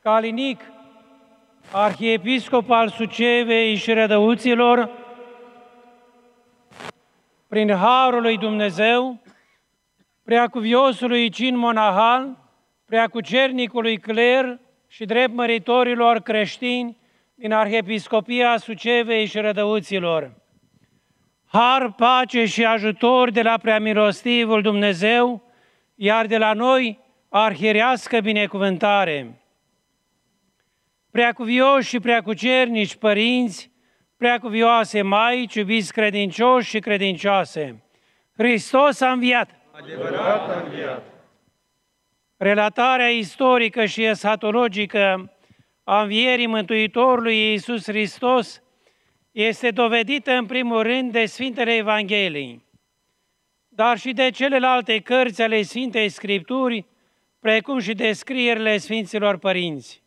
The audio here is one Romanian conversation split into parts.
Calinic, arhiepiscop al Sucevei și Rădăuților, prin harul lui Dumnezeu, preacuviosului cin monahal, preacucernicului cler și drept măritorilor creștini din Arhiepiscopia Sucevei și Rădăuților. Har, pace și ajutor de la preamilostivul Dumnezeu, iar de la noi arhierească binecuvântare. Preacuvioși și preacucernici părinți, preacuvioase maici, iubiți credincioși și credincioase, Hristos a înviat! Adevărat a înviat! Relatarea istorică și eschatologică a învierii Mântuitorului Iisus Hristos este dovedită în primul rând de Sfintele Evangheliei, dar și de celelalte cărți ale Sfintei Scripturi, precum și de scrierile Sfinților Părinți.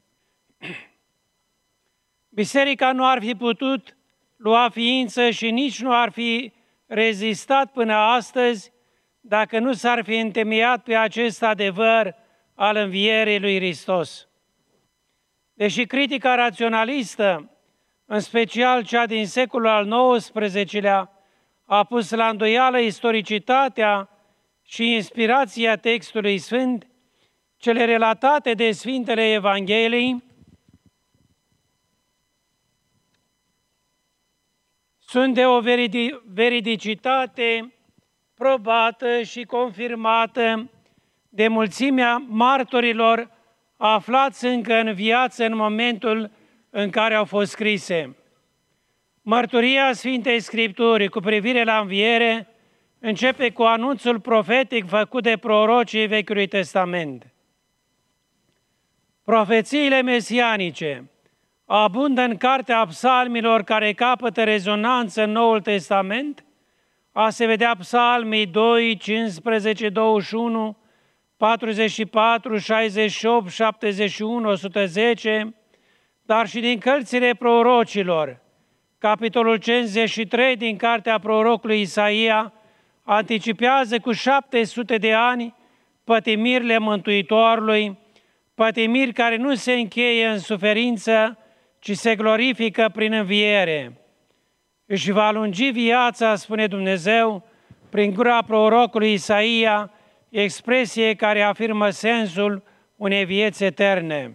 Biserica nu ar fi putut lua ființă și nici nu ar fi rezistat până astăzi dacă nu s-ar fi întemeiat pe acest adevăr al învierii lui Hristos. Deși critica raționalistă, în special cea din secolul al XIX-lea, a pus la îndoială istoricitatea și inspirația textului sfânt, cele relatate de Sfintele Evangheliei sunt de o veridicitate probată și confirmată de mulțimea martorilor aflați încă în viață în momentul în care au fost scrise. Mărturia Sfintei Scripturi cu privire la înviere începe cu anunțul profetic făcut de prorocii Vechiului Testament. Profețiile mesianice abundă în cartea Psalmilor care capătă rezonanță în Noul Testament, a se vedea Psalmii 2, 15, 21, 44, 68, 71, 110, dar și din cărțile prorocilor. Capitolul 53 din cartea prorocului Isaia anticipează cu 700 de ani pătimirile Mântuitorului, pătimiri care nu se încheie în suferință, ci se glorifică prin înviere. Își va lungi viața, spune Dumnezeu, prin gura prorocului Isaia, expresie care afirmă sensul unei vieți eterne.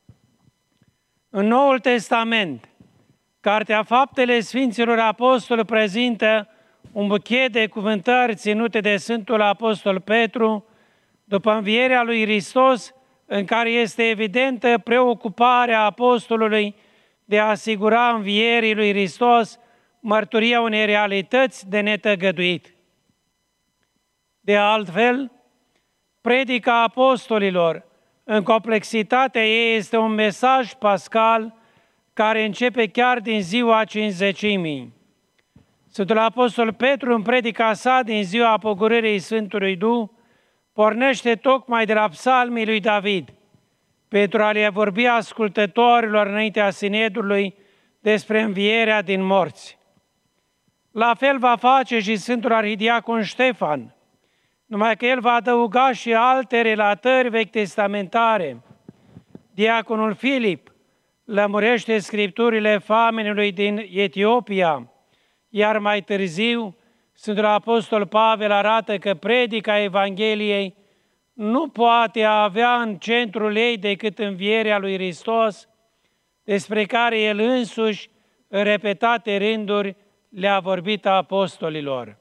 În Noul Testament, Cartea Faptele Sfinților Apostoli prezintă un buchet de cuvântări ținute de Sfântul Apostol Petru după învierea lui Hristos, în care este evidentă preocuparea apostolului de a asigura învierii lui Hristos mărturia unei realități de netăgăduit. De altfel, predica apostolilor, în complexitatea ei, este un mesaj pascal care începe chiar din ziua Cincizecimii. Sfântul Apostol Petru, în predica sa din ziua pogorârii Sfântului Duh, pornește tocmai de la psalmii lui David, pentru a le vorbi ascultătorilor înaintea Sinedului despre învierea din morți. La fel va face și Sfântul Arhidiacon Ștefan, numai că el va adăuga și alte relatări vechi testamentare. Diaconul Filip lămurește scripturile famenului din Etiopia, iar mai târziu Sfântul Apostol Pavel arată că predica Evangheliei nu poate avea în centrul ei decât învierea lui Hristos, despre care el însuși, în repetate rânduri, le-a vorbit apostolilor.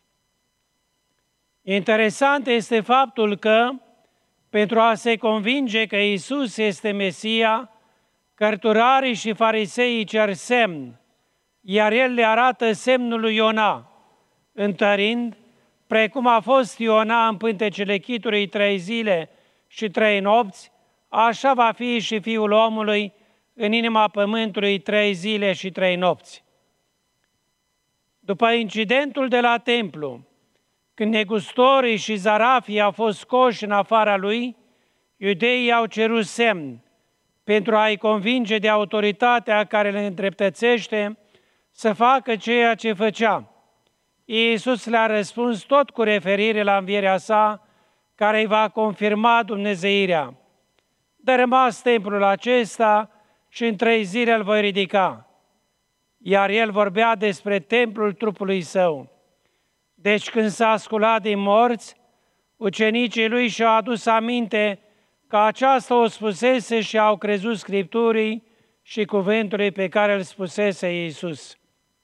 Interesant este faptul că, pentru a se convinge că Iisus este Mesia, cărturarii și fariseii cer semn, iar el le arată semnul lui Iona, întărind, precum a fost Iona în pântecele chitului 3 zile și 3 nopți, așa va fi și Fiul omului în inima pământului 3 zile și 3 nopți. După incidentul de la templu, când negustorii și zarafii au fost scoși în afara lui, iudeii au cerut semn pentru a-i convinge de autoritatea care le îndreptățește să facă ceea ce făcea. Iisus le-a răspuns tot cu referire la învierea sa, care îi va confirma dumnezeirea. dărâmați templul acesta și în 3 zile îl voi ridica. Iar el vorbea despre templul trupului său. Deci când s-a sculat din morți, ucenicii lui și-au adus aminte că aceasta o spusese și au crezut Scripturii și cuvântului pe care îl spusese Iisus.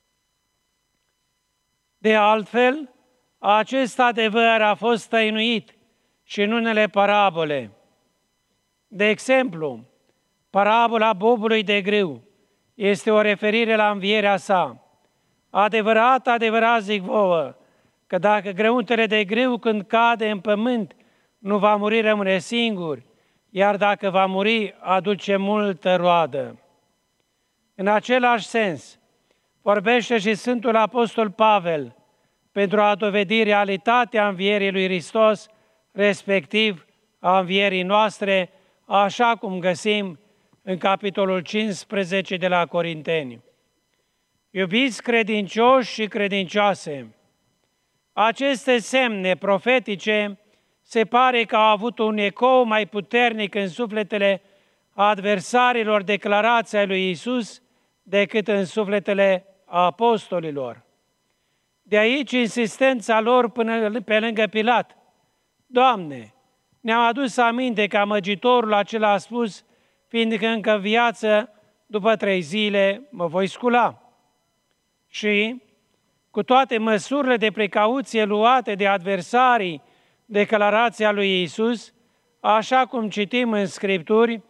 De altfel, acest adevăr a fost tăinuit și în unele parabole. De exemplu, parabola bobului de grâu este o referire la învierea sa. Adevărat, adevărat zic vouă, că dacă grăuntele de grâu când cade în pământ nu va muri, rămâne singur, iar dacă va muri, aduce multă roadă. În același sens, vorbește și Sfântul Apostol Pavel pentru a dovedi realitatea învierii lui Hristos, respectiv a învierii noastre, așa cum găsim în capitolul 15 de la Corinteni. Iubiți credincioși și credincioase, aceste semne profetice se pare că au avut un ecou mai puternic în sufletele adversarilor declarației lui Iisus decât în sufletele apostolilor. De aici insistența lor până pe lângă Pilat. Doamne, ne-am adus aminte că amăgitorul acela a spus, fiindcă încă viață, după 3 zile mă voi scula. Și, cu toate măsurile de precauție luate de adversarii declarația lui Iisus, așa cum citim în Scripturi,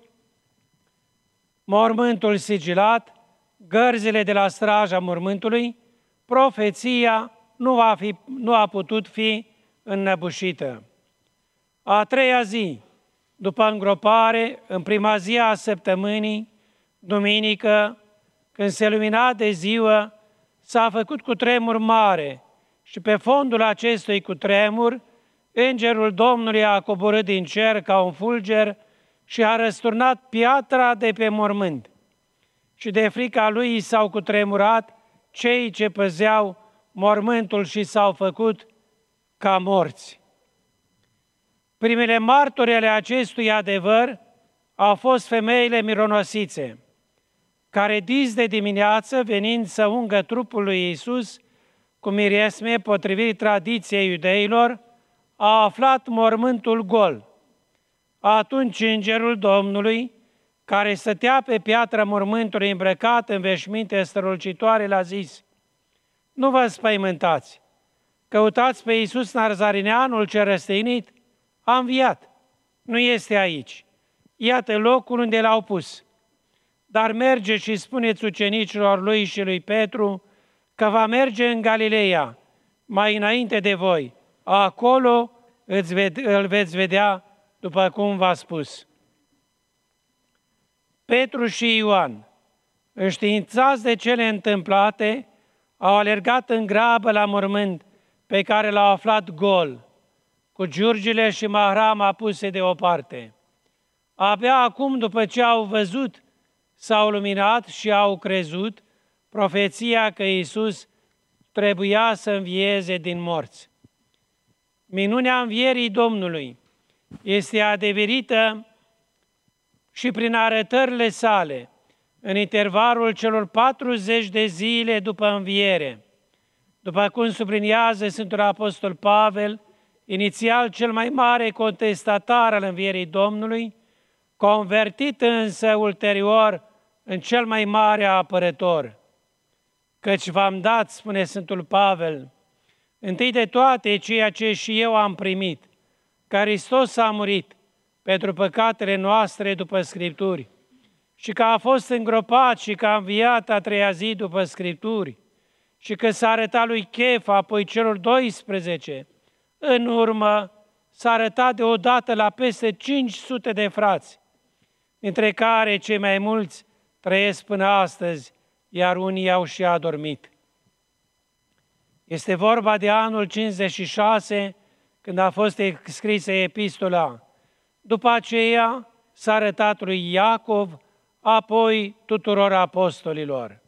mormântul sigilat, gărzile de la straja mormântului, profeția nu a putut fi înnăbușită. A 3-a zi, după îngropare, în prima zi a săptămânii, duminică, când se lumina de ziua, s-a făcut cutremur mare și pe fondul acestui cutremur, Îngerul Domnului a coborât din cer ca un fulger și a răsturnat piatra de pe mormânt. Și de frica lui s-au cutremurat cei ce păzeau mormântul și s-au făcut ca morți. Primele martori ale acestui adevăr au fost femeile mironosițe, care dis de dimineață, venind să ungă trupul lui Iisus cu miresme potrivit tradiției iudeilor, a aflat mormântul gol. Atunci Îngerul Domnului, care stătea pe piatra mormântului îmbrăcat în veșminte strălucitoare, l-a zis: nu vă spăimântați, căutați pe Iisus Nazarineanul ce răstignit, a înviat, nu este aici. Iată locul unde l-au pus. Dar merge și spuneți ucenicilor lui și lui Petru că va merge în Galileea, mai înainte de voi. Acolo îl veți vedea după cum v-a spus. Petru și Ioan, înștiințați de cele întâmplate, au alergat în grabă la mormânt pe care l-au aflat gol, cu giurgile și mahrama puse deoparte. Abia acum, după ce au văzut, s-au luminat și au crezut profeția că Iisus trebuia să învieze din morți. Minunea învierii Domnului este adeverită și prin arătările sale, în intervalul celor 40 de zile după înviere. După cum subliniază Sfântul Apostol Pavel, inițial cel mai mare contestatar al învierii Domnului, convertit însă ulterior în cel mai mare apărător. Căci v-am dat, spune Sfântul Pavel, întâi de toate ceea ce și eu am primit, că Hristos a murit pentru păcatele noastre după Scripturi și că a fost îngropat și că a înviat a 3-a zi după Scripturi și că s-a arătat lui Chefa, apoi celor 12, în urmă s-a arătat deodată la peste 500 de frați, dintre care cei mai mulți trăiesc până astăzi, iar unii au și adormit. Este vorba de anul 56, când a fost scrisă epistola. După aceea s-a arătat lui Iacov, apoi tuturor apostolilor.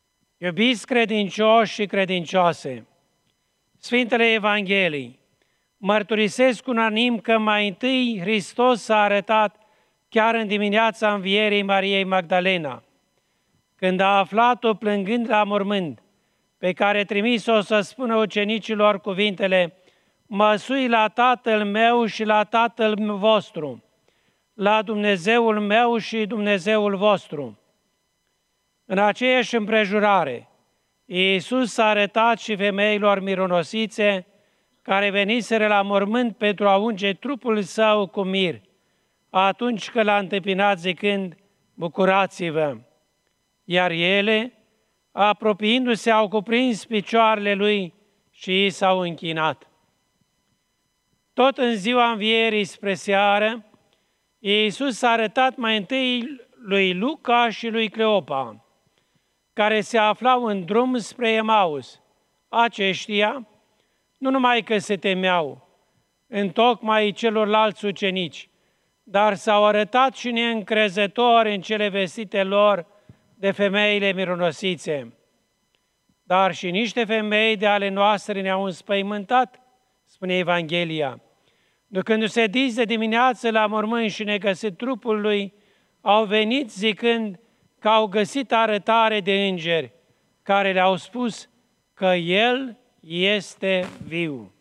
Iubiți credincioși și credincioase, Sfintele Evangheliei mărturisesc unanim că mai întâi Hristos s-a arătat chiar în dimineața învierii Mariei Magdalena, când a aflat-o plângând la mormânt, pe care trimis-o să spună ucenicilor cuvintele: mă sui la Tatăl meu și la Tatăl vostru, la Dumnezeul meu și Dumnezeul vostru. În aceeași împrejurare, Iisus s-a arătat și femeilor mironosițe care veniseră la mormânt pentru a unge trupul său cu mir, atunci când l-a întâmpinat zicând: bucurați-vă! Iar ele, apropiindu-se, au cuprins picioarele lui și i s-au închinat. Tot în ziua învierii spre seară, Iisus s-a arătat mai întâi lui Luca și lui Cleopa, care se aflau în drum spre Emaus. Aceștia, nu numai că se temeau, întocmai celorlalți ucenici, dar s-au arătat și neîncrezători în cele vestite lor de femeile mironosițe. Dar și niște femei de ale noastre ne-au înspăimântat, spune Evanghelia. Ducându-se dis de dimineață la mormânt și negăsit trupul lui, au venit zicând că au găsit arătare de îngeri, care le-au spus că el este viu.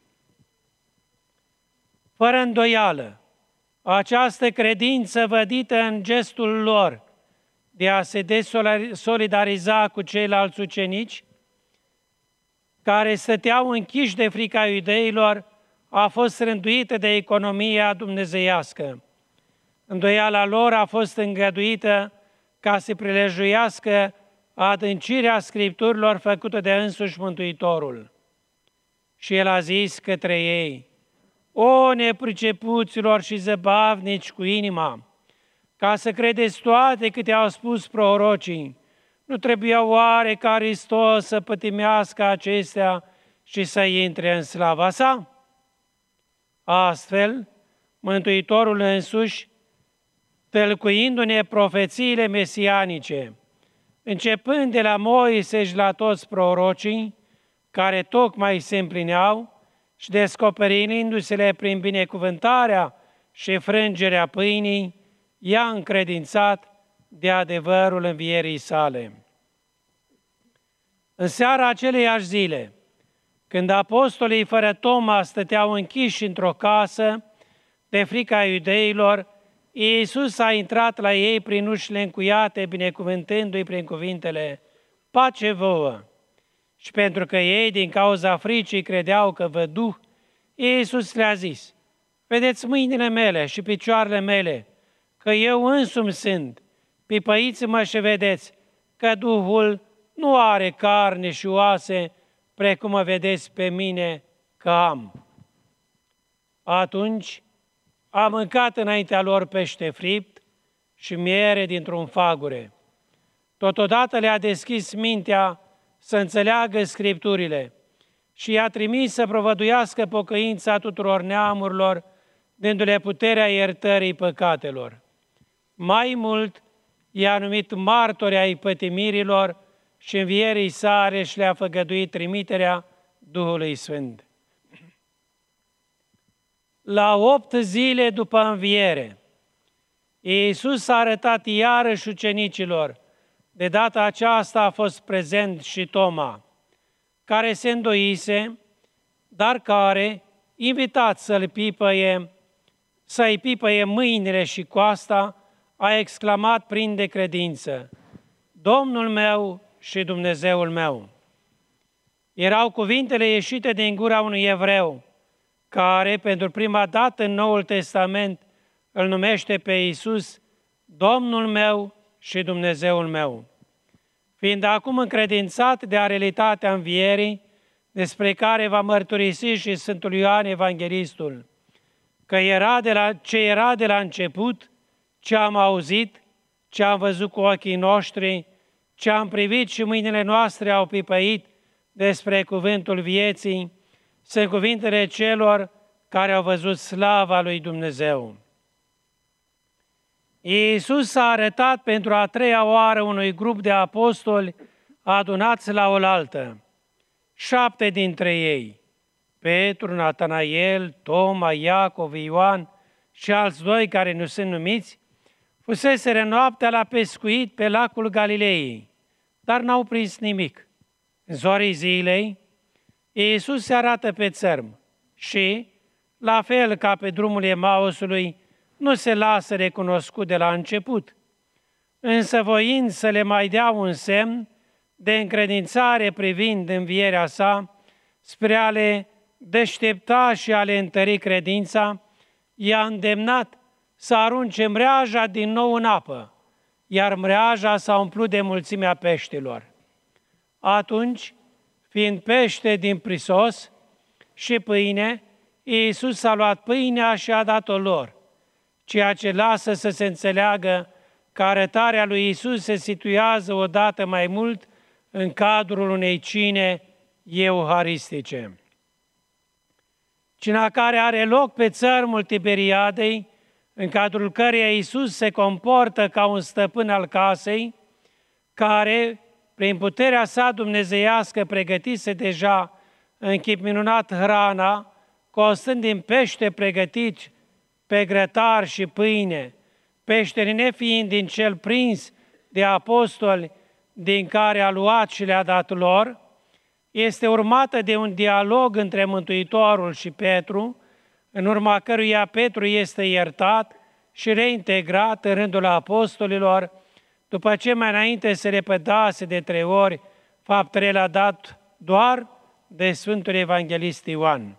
Fără îndoială, această credință vădită în gestul lor de a se desolidariza cu ceilalți ucenici, care stăteau închiși de frica iudeilor, a fost rânduită de economia dumnezeiască. Îndoiala lor a fost îngăduită ca să prilejuiască adâncirea Scripturilor făcută de însuși Mântuitorul. Și el a zis către ei: o nepricepuților și zăbavnici cu inima, ca să credeți toate câte au spus prorocii, nu trebuia oare ca Hristos să pătimească acestea și să intre în slava sa? Astfel, Mântuitorul însuși, tălcuindu-ne profețiile mesianice, începând de la Moise și la toți prorocii, care tocmai se împlineau, și descoperindu-se-le prin binecuvântarea și frângerea pâinii, i-a încredințat de adevărul învierii sale. În seara aceleiași zile, când apostolii fără Toma stăteau închiși într-o casă de frica iudeilor, Iisus a intrat la ei prin ușile încuiate, binecuvântându-i prin cuvintele: pace vouă! Și pentru că ei, din cauza fricii, credeau că văduh, Iisus le-a zis: vedeți mâinile mele și picioarele mele, că eu însumi sunt, pipăiți-mă și vedeți că Duhul nu are carne și oase, precum mă vedeți pe mine că am. Atunci a mâncat înaintea lor pește fript și miere dintr-un fagure. Totodată le-a deschis mintea să înțeleagă Scripturile și i-a trimis să provăduiască pocăința tuturor neamurilor, dându-le puterea iertării păcatelor. Mai mult, i-a numit martori ai pătimirilor și învierii sale și le-a făgăduit trimiterea Duhului Sfânt. La 8 zile după înviere, Iisus s-a arătat iarăși ucenicilor. De data aceasta a fost prezent și Toma, care se îndoise, dar care, invitat să-i pipăie mâinile și coasta, a exclamat plin de credință: Domnul meu și Dumnezeul meu! Erau cuvintele ieșite din gura unui evreu, care, pentru prima dată în Noul Testament, îl numește pe Iisus Domnul meu și Dumnezeul meu. Fiind acum încredințat de realitatea învierii, despre care va mărturisi și Sfântul Ioan Evanghelistul, că ce era de la început, ce am auzit, ce am văzut cu ochii noștri, ce am privit și mâinile noastre au pipăit despre cuvântul vieții, sunt cuvintele celor care au văzut slava lui Dumnezeu. Iisus s-a arătat pentru a 3-a oară unui grup de apostoli adunați la oaltă. 7 dintre ei, Petru, Natanael, Toma, Iacov, Ioan și alți doi care nu sunt numiți, fuseseră noaptea la pescuit pe lacul Galilei, dar n-au prins nimic. În zorii zilei, Iisus se arată pe țărm și, la fel ca pe drumul Emausului, nu se lasă recunoscut de la început. Însă voind să le mai dea un semn de încredințare privind învierea sa, spre a le deștepta și a le întări credința, i-a îndemnat să arunce mreaja din nou în apă, iar mreaja s-a umplut de mulțimea peștilor. Atunci, fiind pește din prisos și pâine, Iisus a luat pâinea și a dat-o lor, ceea ce lasă să se înțeleagă că arătarea lui Iisus se situează odată mai mult în cadrul unei cine euharistice. Cina care are loc pe țărmul Tiberiadei, în cadrul căreia Iisus se comportă ca un stăpân al casei, care, prin puterea sa dumnezeiască, pregătise deja în chip minunat hrana, constând din pește pregătit pe grătar și pâine, peștele nefiind din cel prins de apostoli din care a luat și le-a dat lor, este urmată de un dialog între Mântuitorul și Petru, în urma căruia Petru este iertat și reintegrat în rândul apostolilor, după ce mai înainte se repădase de 3 ori faptele le-a dat doar de Sfântul Evanghelist Ioan.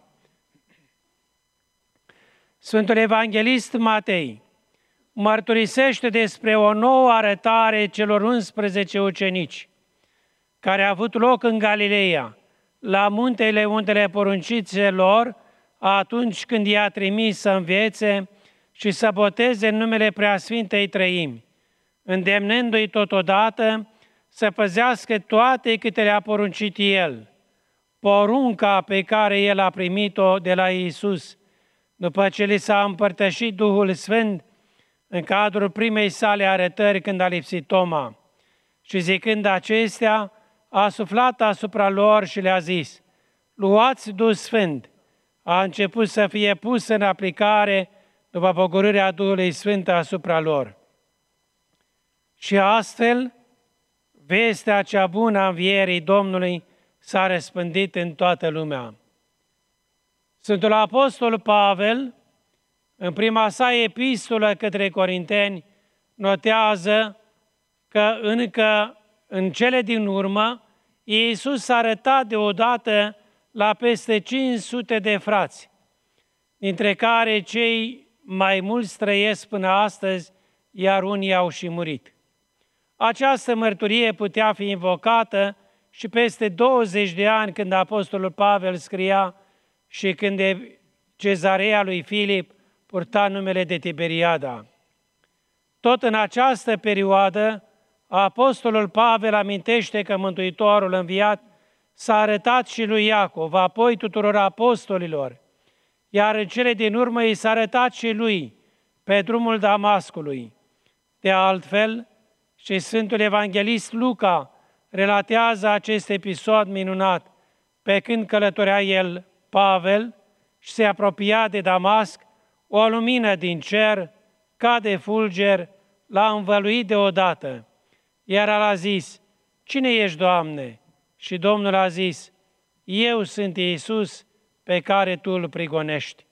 Sfântul Evanghelist Matei mărturisește despre o nouă arătare celor 11 ucenici, care a avut loc în Galileea, la muntele unde le-a poruncit lor, atunci când i-a trimis să învețe și să boteze în numele Preasfintei Trăimi, îndemnându-i totodată să păzească toate câte le-a poruncit El, porunca pe care El a primit-o de la Iisus, după ce li s-a împărtășit Duhul Sfânt în cadrul primei sale arătări când a lipsit Toma. Și zicând acestea, a suflat asupra lor și le-a zis: luați Duh Sfânt. A început să fie pus în aplicare după pogorârea Duhului Sfânt asupra lor. Și astfel, vestea cea bună a învierii Domnului s-a răspândit în toată lumea. Sfântul Apostol Pavel, în prima sa epistolă către Corinteni, notează că încă în cele din urmă, Iisus s-a arătat deodată la peste 500 de frați, dintre care cei mai mulți trăiesc până astăzi, iar unii au și murit. Această mărturie putea fi invocată și peste 20 de ani când Apostolul Pavel scria și când de Cezarea lui Filip purta numele de Tiberiada. Tot în această perioadă, Apostolul Pavel amintește că Mântuitorul înviat s-a arătat și lui Iacov, apoi tuturor apostolilor, iar în cele din urmă i s-a arătat și lui pe drumul Damascului. De altfel, și Sfântul Evanghelist Luca relatează acest episod minunat, pe când călătorea el, Pavel, și se apropia de Damasc, o lumină din cer, ca de fulger, l-a învăluit deodată. Iar el a zis: cine ești, Doamne? Și Domnul a zis: eu sunt Iisus pe care tu îl prigonești.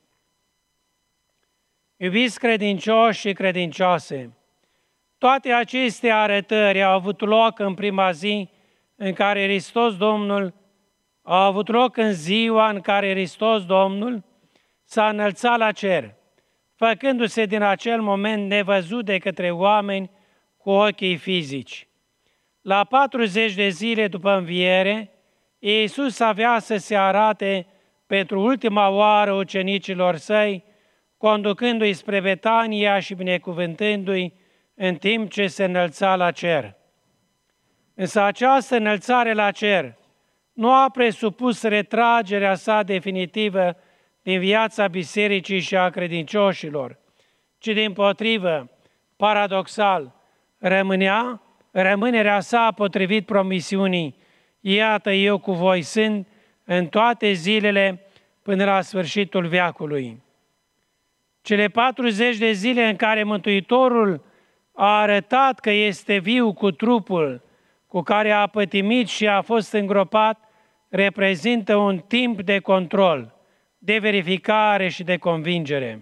Iubiți credincioși și credincioase, toate aceste arătări au avut loc în prima zi în care Hristos Domnul au avut loc în ziua în care Hristos Domnul s-a înălțat la cer, făcându-se din acel moment nevăzut de către oameni cu ochii fizici. La 40 de zile după înviere, Iisus avea să se arate pentru ultima oară ucenicilor săi, conducându-i spre Betania și binecuvântându-i în timp ce se înălța la cer. Însă această înălțare la cer nu a presupus retragerea sa definitivă din viața bisericii și a credincioșilor, ci dimpotrivă, paradoxal, rămânerea sa potrivit promisiunii: iată, eu cu voi sunt în toate zilele până la sfârșitul veacului. Cele 40 de zile în care Mântuitorul a arătat că este viu cu trupul cu care a pătimit și a fost îngropat, reprezintă un timp de control, de verificare și de convingere.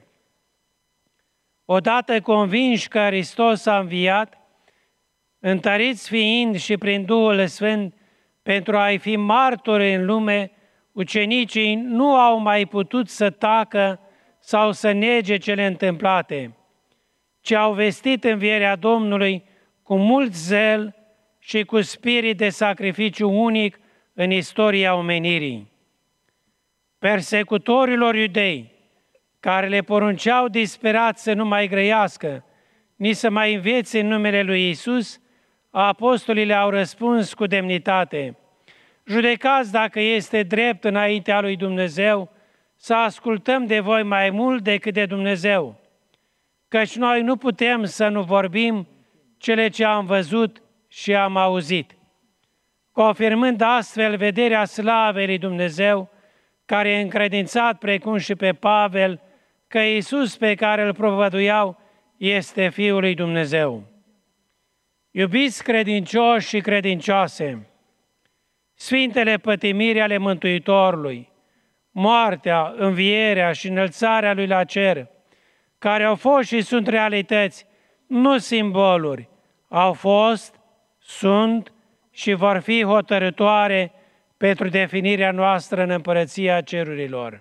Odată convinși că Hristos a înviat, întăriți fiind și prin Duhul Sfânt pentru a-i fi martori în lume, ucenicii nu au mai putut să tacă sau să nege cele întâmplate, ci au vestit învierea Domnului cu mult zel și cu spirit de sacrificiu unic în istoria omenirii. Persecutorilor iudei, care le porunceau disperat să nu mai grăiască, nici să mai învețe în numele lui Iisus, apostolii le-au răspuns cu demnitate: judecați dacă este drept înaintea lui Dumnezeu să ascultăm de voi mai mult decât de Dumnezeu, căci noi nu putem să nu vorbim cele ce am văzut și am auzit, confirmând astfel vederea slavei lui Dumnezeu, care e încredințat precum și pe Pavel că Iisus pe care îl propovăduiau este Fiul lui Dumnezeu. Iubiți credincioși și credincioase, sfintele pătimiri ale Mântuitorului, moartea, învierea și înălțarea Lui la cer, care au fost și sunt realități, nu simboluri, au fost, sunt și vor fi hotărătoare pentru definirea noastră în împărăția cerurilor.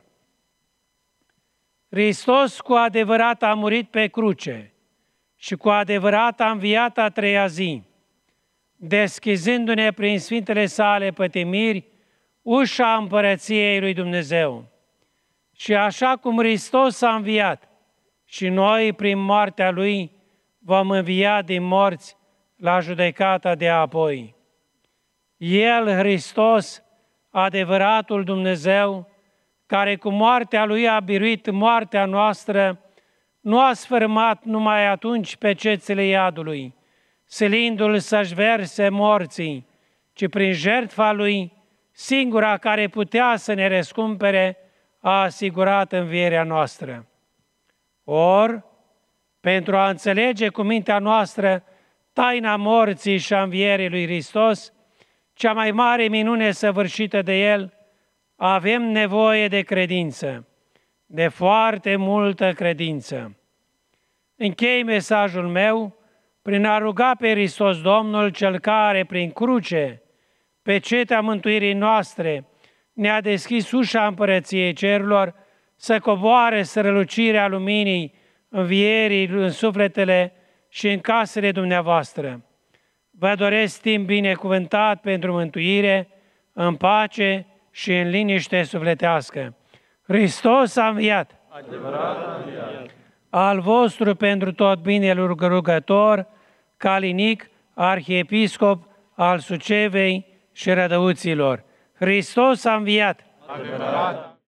Hristos cu adevărat a murit pe cruce și cu adevărat a înviat a treia zi, deschizându-ne prin sfintele sale pătimiri ușa împărăției lui Dumnezeu. Și așa cum Hristos a înviat, și noi prin moartea Lui vom învia din morți la judecata de apoi. El, Hristos, adevăratul Dumnezeu, care cu moartea Lui a biruit moartea noastră, nu a sfârmat numai atunci pe cețele iadului, silindu-L să-și verse morții, ci prin jertfa Lui, singura care putea să ne răscumpere, a asigurat învierea noastră. Or, pentru a înțelege cu mintea noastră taina morții și a învierii lui Hristos, cea mai mare minune săvârșită de El, avem nevoie de credință, de foarte multă credință. Închei mesajul meu prin a ruga pe Hristos Domnul, Cel care, prin cruce, pe cetea mântuirii noastre, ne-a deschis ușa împărăției cerurilor, să coboare strălucirea luminii învierii în sufletele și în casele dumneavoastră. Vă doresc timp binecuvântat pentru mântuire, în pace și în liniște sufletească. Hristos a înviat! Adevărat a înviat! Al vostru pentru tot binele rugător, Calinic, arhiepiscop al Sucevei și Rădăuților. Hristos a înviat! Adevărat!